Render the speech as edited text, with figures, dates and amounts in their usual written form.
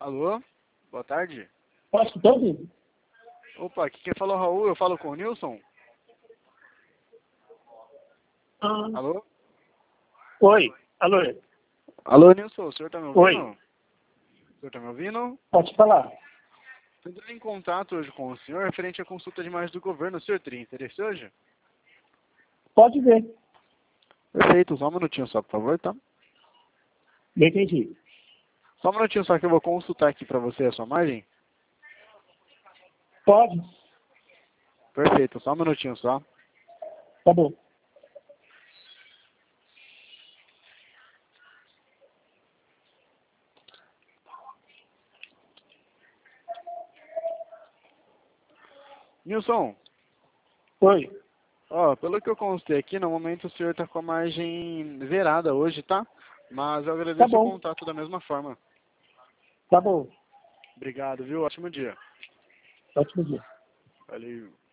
Alô? Boa tarde. Posso escutar ouvindo? Opa, aqui quem fala é o Raul, eu falo com o Nilson. Alô? Oi, alô. Alô, Nilson, o senhor tá me ouvindo? Oi. O senhor tá me ouvindo? Pode falar. Estou entrando em contato hoje com o senhor referente à consulta de imagem do governo. O senhor teria interesse hoje? Pode ver. Perfeito, só um minutinho só, por favor, tá? Não entendi. Só um minutinho só que eu vou consultar aqui pra você a sua margem. Pode. Perfeito, só um minutinho só. Tá bom. Nilson, Oi. ó, pelo que eu constei aqui, no momento o senhor tá com a margem zerada hoje, tá? Mas eu Tá agradeço o bom. contato da mesma forma. Tá bom. Obrigado, viu? Ótimo dia. Ótimo dia. Valeu.